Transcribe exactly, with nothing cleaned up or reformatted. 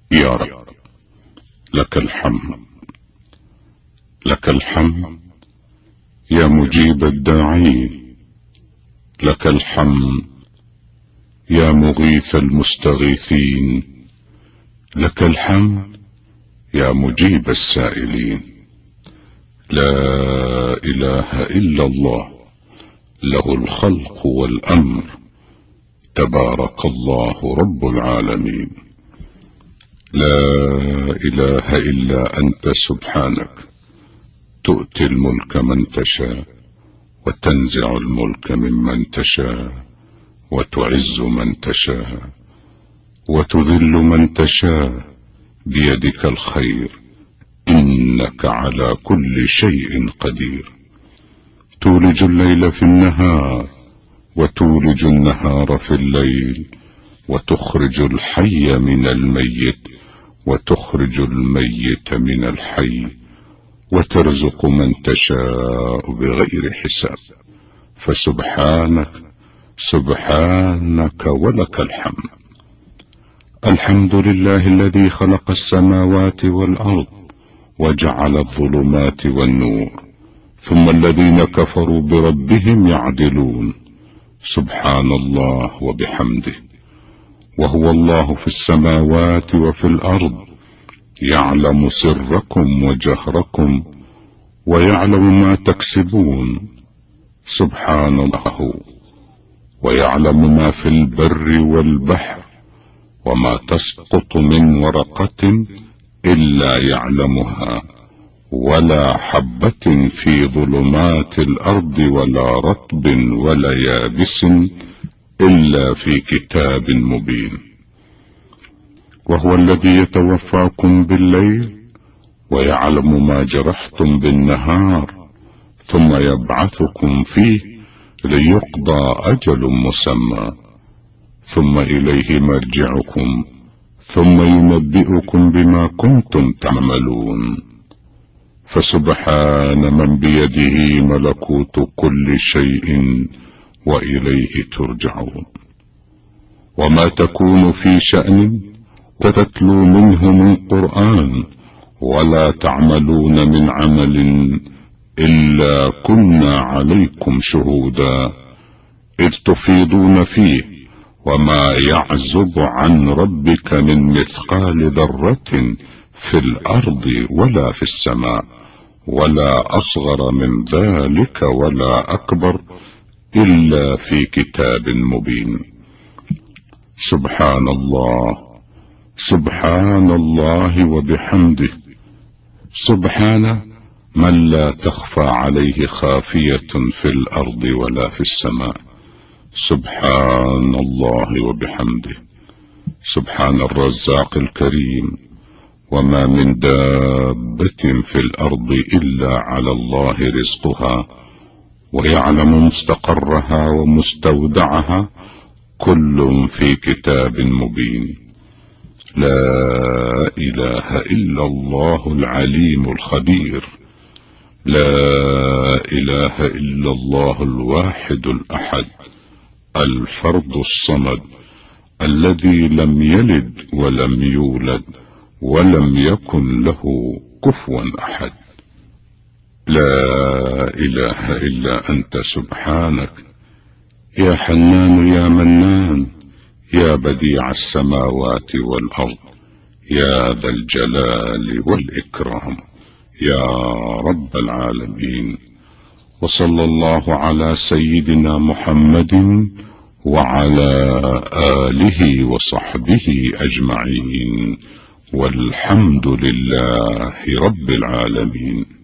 يا رب لك الحمد، لك الحمد يا مجيب الداعين، لك الحمد يا مغيث المستغيثين، لك الحمد يا مجيب السائلين. لا إله إلا الله، له الخلق والأمر، تبارك الله رب العالمين. لا إله إلا أنت سبحانك، تؤتي الملك من تشاء، وتنزع الملك ممن تشاء، وتعز من تشاء، وتذل من تشاء، بيدك الخير، إنك على كل شيء قدير. تولج الليل في النهار، وتولج النهار في الليل، وتخرج الحي من الميت، وتخرج الميت من الحي، وترزق من تشاء بغير حساب. فسبحانك سبحانك ولك الحمد. الحمد لله الذي خلق السماوات والأرض وجعل الظلمات والنور، ثم الذين كفروا بربهم يعدلون. سبحان الله وبحمده، وهو الله في السماوات وفي الأرض، يعلم سركم وجهركم، ويعلم ما تكسبون. سبحان الله، ويعلم ما في البر والبحر، وما تسقط من ورقة إلا يعلمها، ولا حبة في ظلمات الأرض، ولا رطب ولا يابس إلا في كتاب مبين. وهو الذي يتوفاكم بالليل، ويعلم ما جرحتم بالنهار، ثم يبعثكم فيه ليقضى أجل مسمى، ثم إليه مرجعكم، ثم ينبئكم بما كنتم تعملون. فسبحان من بيده ملكوت كل شيء، وإليه ترجعون. وما تكون في شأن تتلو منه من قرآن، ولا تعملون من عمل إلا كنا عليكم شهودا إذ تفيضون فيه، وما يعزب عن ربك من مثقال ذرة في الأرض ولا في السماء، ولا أصغر من ذلك ولا أكبر إلا في كتاب مبين. سبحان الله سبحان الله وبحمده. سبحان من لا تخفى عليه خافية في الأرض ولا في السماء. سبحان الله وبحمده. سبحان الرزاق الكريم. وما من دابة في الأرض إلا على الله رزقها، ويعلم مستقرها ومستودعها، كل في كتاب مبين. لا إله إلا الله العليم الخبير. لا إله إلا الله الواحد الأحد الفرد الصمد، الذي لم يلد ولم يولد ولم يكن له كفوا أحد. لا إله إلا أنت سبحانك، يا حنان يا منان، يا بديع السماوات والأرض، يا ذا الجلال والإكرام، يا رب العالمين. وصلى الله على سيدنا محمد وعلى آله وصحبه أجمعين، والحمد لله رب العالمين.